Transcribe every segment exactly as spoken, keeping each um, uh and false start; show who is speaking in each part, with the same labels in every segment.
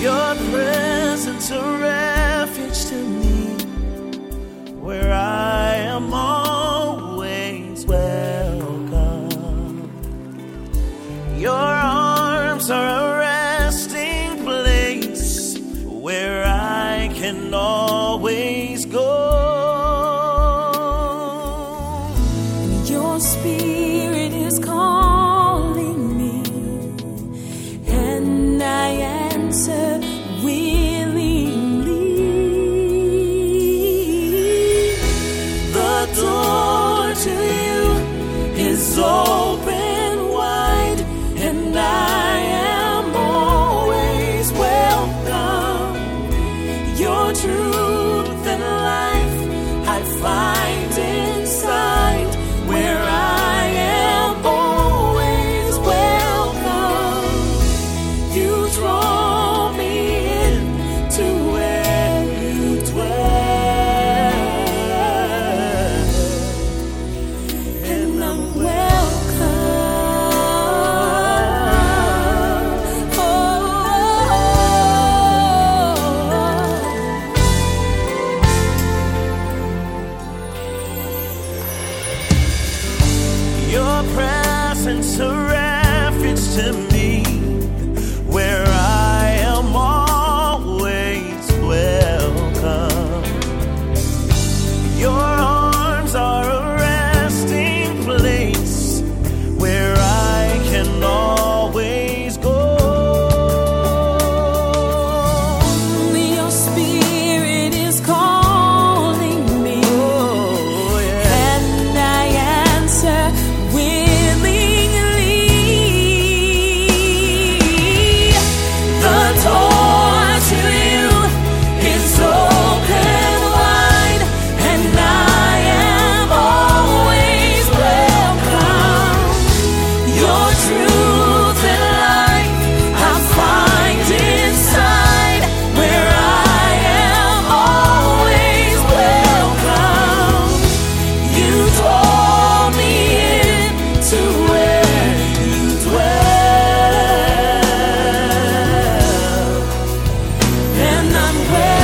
Speaker 1: Your presence a refuge to me, where I am always welcome. Your arms are a resting place, where I can always go.
Speaker 2: Your spirit is calling me, and I answer willingly. The door to you is open wide, and I am always welcome. Your truth and life I find inside, where I am always welcome. You draw me in to where you dwell, and I'm welcome. Oh,
Speaker 1: Your presence a refuge to me, where I am always welcome. Your arms are a resting place, where I can always go.
Speaker 2: your spirit is calling me,
Speaker 1: Oh, yeah.
Speaker 2: and I answer willingly. The door to you is open wide, and I am always welcome. Your truth and life I find inside, where I am always welcome. You draw me in to where you dwell, and I'm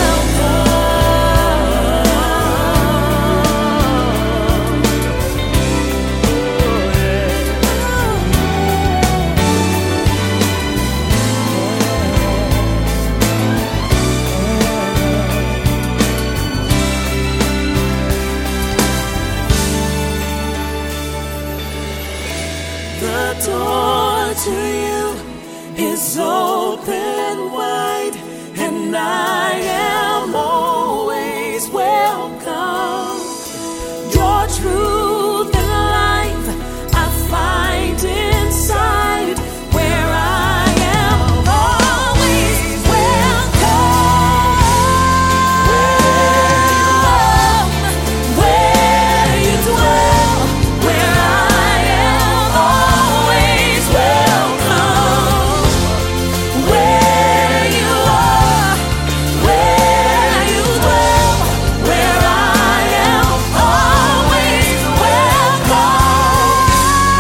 Speaker 2: The door to you is open wide, and I am always welcome. Your truth and life I find inside, where I am always welcome. Where you dwell, where I am always welcome. Where you are, where you dwell, where I am always welcome.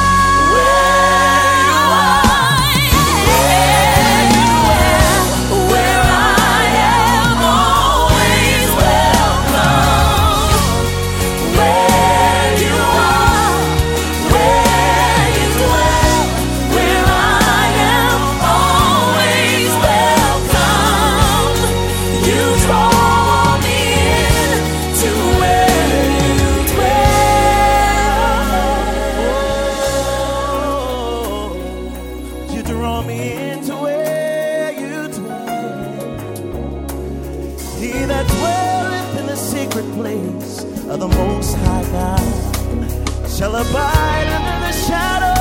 Speaker 2: Where you are, where you dwell, where I am always welcome. Where you are, where you dwell, where I am always welcome. You draw me in to where you dwell.
Speaker 1: You draw me into where you dwell. He that dwelleth in the secret place of the Most High God shall abide under the shadow